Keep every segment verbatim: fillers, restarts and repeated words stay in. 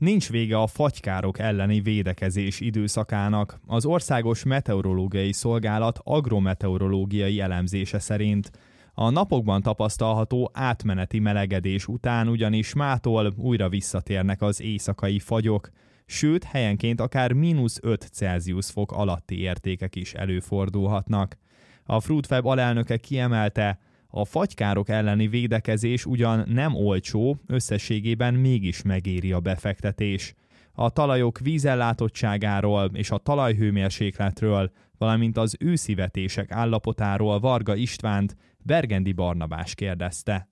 Nincs vége a fagykárok elleni védekezés időszakának. Az Országos Meteorológiai Szolgálat agrometeorológiai elemzése szerint a napokban tapasztalható átmeneti melegedés után ugyanis mától újra visszatérnek az éjszakai fagyok, sőt helyenként akár mínusz öt Celsius fok alatti értékek is előfordulhatnak. A Fruitweb alelnöke kiemelte, a fagykárok elleni védekezés ugyan nem olcsó, összességében mégis megéri a befektetés. A talajok vízellátottságáról és a talajhőmérsékletről, valamint az őszi vetések állapotáról Varga Istvánt Bergendi Barnabás kérdezte.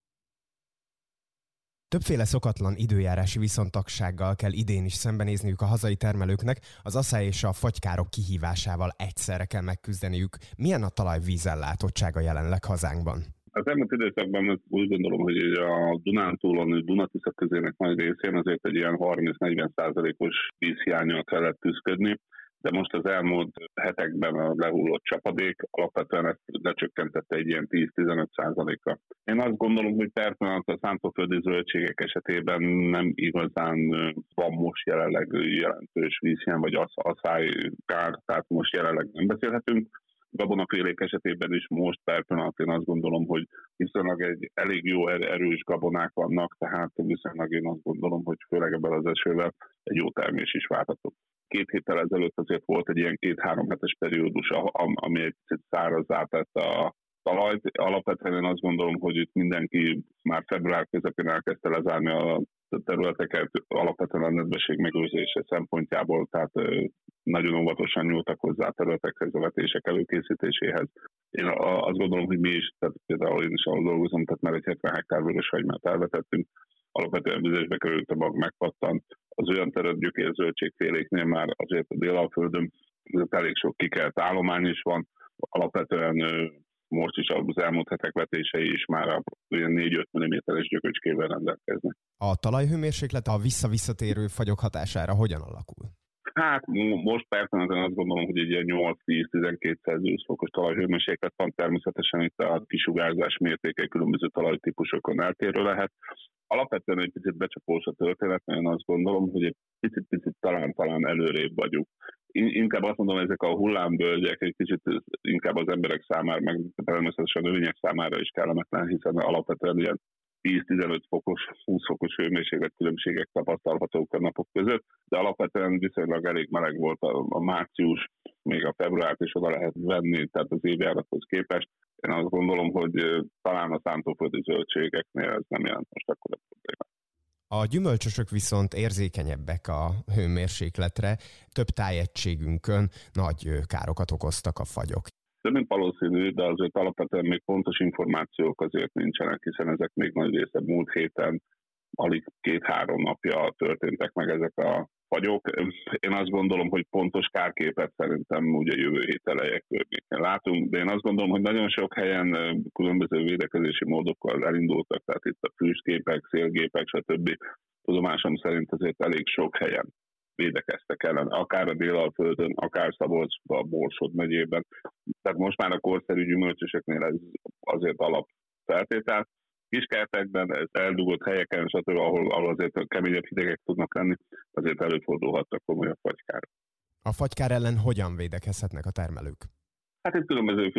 Többféle szokatlan időjárási viszontagsággal kell idén is szembenézniük a hazai termelőknek, az aszály és a fagykárok kihívásával egyszerre kell megküzdeniük. Milyen a talaj vízellátottsága jelenleg hazánkban? Az elmúlt időszakban úgy gondolom, hogy a Dunántúlon, Duna-Tisza közének nagy részén azért egy ilyen harminc-negyven százalékos vízhiánnyal kellett küzdködni, de most az elmúlt hetekben a lehullott csapadék alapvetően ezt lecsökkentette egy ilyen tíz-tizenöt százalékra. Én azt gondolom, hogy persze a szántóföldi zöldségek esetében nem igazán van most jelenleg jelentős vízhiány vagy aszálykár, tehát most jelenleg nem beszélhetünk. Gabonafélék esetében is most per pillanat én azt gondolom, hogy viszonylag egy elég jó erős gabonák vannak, tehát viszonylag én azt gondolom, hogy főleg ebben az esővel egy jó termés is várható. Két héttel ezelőtt azért volt egy ilyen két-három hetes periódus, ami egy picit szárazzá tette a talajt. Alapvetően én azt gondolom, hogy itt mindenki már február közepén elkezdte lezárni a területeket, alapvetően a nedvesség megőrzése szempontjából, tehát nagyon óvatosan nyúltak hozzá a területekhez, a vetések előkészítéséhez. Én azt gondolom, hogy mi is, tehát például én is ahol dolgozom, tehát már egy hetven hektár vöröshagymát elvetettünk, alapvetően vizesbe került a mag, megpattant. Az olyan területgyökér-zöldségféléknél már azért a Délalföldön elég sok kikelt állomány is van, alapvetően most is az elmúlt hetek vetései is már olyan négy-öt milliméteres gyököcskével rendelkeznek. A talajhőmérséklet a visszavisszatérő fagyok hatására hogyan alakul? Hát most persze azt gondolom, hogy egy ilyen nyolc-tíz-tizenkét Celsius fokos talajhőmérséklet van, természetesen itt a kisugárzás mértéke különböző talajtípusokon eltérő lehet. Alapvetően egy picit becsapós a történet, én azt gondolom, hogy egy picit-picit talán-talán előrébb vagyunk. Inkább azt mondom, ezek a hullámvölgyek egy kicsit inkább az emberek számára, meg természetesen a növények számára is kellemetlen, hiszen alapvetően ilyen tíz-tizenöt fokos, húsz fokos hőmérséklet különbségek tapasztalhatók a napok között, de alapvetően viszonylag elég meleg volt a, a március, még a februárt is oda lehet venni, tehát az évjárathoz képest. Én azt gondolom, hogy talán a szántóföldi zöldségeknél ez nem jelent most akkor a problémát. A gyümölcsösök viszont érzékenyebbek a hőmérsékletre, több tájegységünkön nagy károkat okoztak a fagyok. De nem valószínű, de azért alapvetően még pontos információk azért nincsenek, hiszen ezek még nagy része múlt héten, alig két-három napja történtek meg ezek a fagyok. Én azt gondolom, hogy pontos kárképet szerintem ugye jövő hét eleje környéken látunk, de én azt gondolom, hogy nagyon sok helyen különböző védekezési módokkal elindultak, tehát itt a füstgépek, szélgépek, stb. Tudomásom szerint azért elég sok helyen védekeztek ellen, akár a Délalföldön, akár Szabolcsban, Borsod megyében. Tehát most már a korszerű gyümölcsöseknél ez azért alapfeltétel. Kiskertekben, ez eldugott helyeken, stb., ahol, ahol azért keményebb hidegek tudnak lenni, azért előfordulhattak komolyabb fagykárok. A fagykár ellen hogyan védekezhetnek a termelők? Hát itt különböző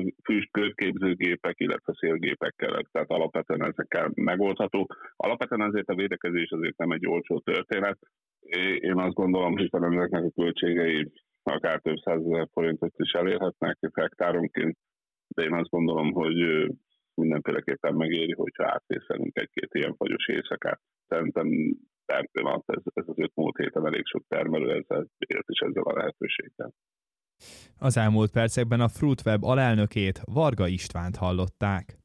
füstkörképzőgépek, illetve szélgépekkel, tehát alapvetően ezekkel megoldható. Alapvetően azért a védekezés azért nem egy olcsó történet. Én azt gondolom, hogy ezeknek a költségei akár több százezer forintot is elérhetnek hektáronként, de én azt gondolom, hogy mindenféleképpen megéri, hogyha átvészelünk egy-két ilyen fagyos éjszakát. Szerintem per pillanat ez, ez az öt múlt héten elég sok termelő ezzel élt is ezzel a lehetőséggel. Az elmúlt percekben a Fruitweb alelnökét, Varga Istvánt hallották.